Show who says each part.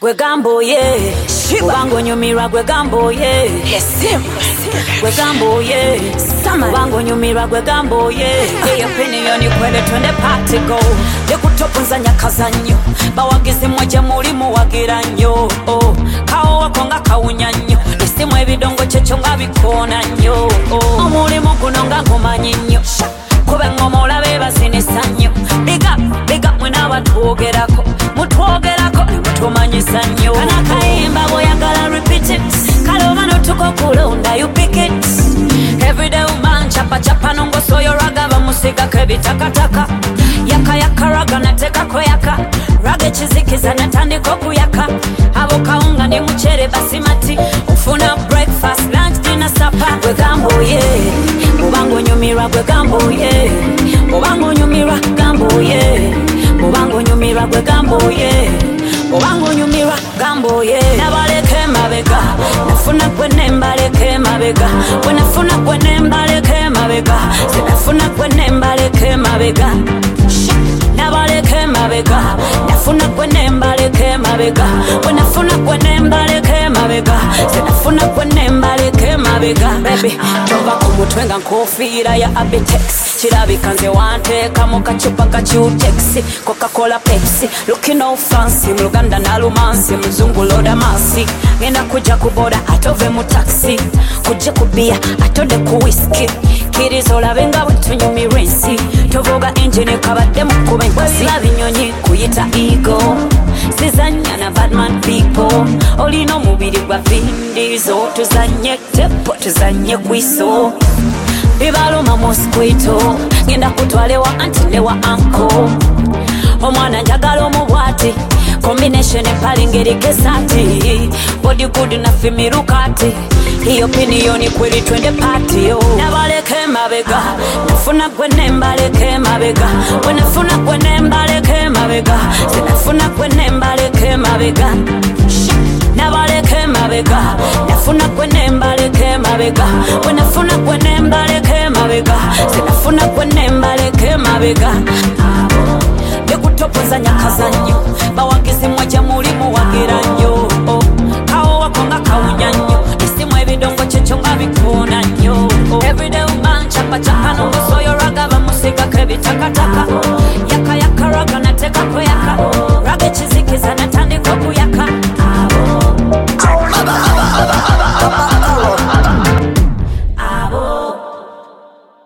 Speaker 1: gwe gambo ye bango nyumirwa gwe gambo ye gwe gambo ye bango nyumirwa gwe gambo ye your opinion kwele twende party go de kutopunza nyakazanyo bawagizi mwaje muri muwagira nnyo kawo wakonga kawunyanyo isimu ebidongo checho ngabikona nnyo omulimo guno nga ngumanyi nnyo kube ngomola bebasinisa nnyo biga mwena batwogerako mutwogerako mutumanyisa nnyo kana kayimba boyagala repeat it kalobano tukokulonda you pick it everyday man chapa nongosoyo raga bamusiga kebitakataka yaka raga nateka koyaka raga chizikiza natandiko kuyaka abo kaunga ni muchere basimati ufuna breakfast lunch dinner supper gwe gambo ye mubango nyumirwa gwe gambo ye mubango nyumirwa gambo ye mubango nyumirwa gwe gambo ye mubango nyumirwa gambo ye nabaleke mabega nafuna gwe nembaleke mabega we nafuna gwe nembaleke mabega sinafuna gwe nembaleke mabega nabaleke mabega nafuna gwe nembaleke mabega we nafuna gwe nembaleke mabega sinafuna gwe nembaleke mabega baby tova kumutwe nga nkofiira ya Abitex kirabika nze wanteeka mu kacupa ka Q-Tex Coca-Cola Pepsi looking all fancy mu Luganda nalumansi muzungu loda masi ngenda kuja kuboda atove mu taxi kuje kubia atode ku whisky kirizo labenga wetunyumirwa ensi tovuga engine kabadde mu kuba enkasi binyonyi kuyita ego sizanya na badman people olina omubiri gwa vindizo tuzanye tepo tuzanye kwiso bibaluma mosquito ngenda kutwalewa anti newa anko omwana njagala omubwati combination empalingeri kesati body good na fimirukati hiyo opinion kweli twende party yo nabaleke mabega nafuna gwe nembaleke mabega we nafuna gwe nembaleke mabega sinafuna gwe nembaleke mabega nabaleke mabega nafuna gwe nembaleke mabega we nafuna gwe nembaleke mabega sinafuna gwe nembaleke mabega bekutopoza nyakazanyo bawagizi mwaje muri muwagira nnyo kawo wakonga kawunyanyo isimu ebidongo checho ngabikona nnyo everyday man chapa nongosoyo raga bamusiga kebitakataka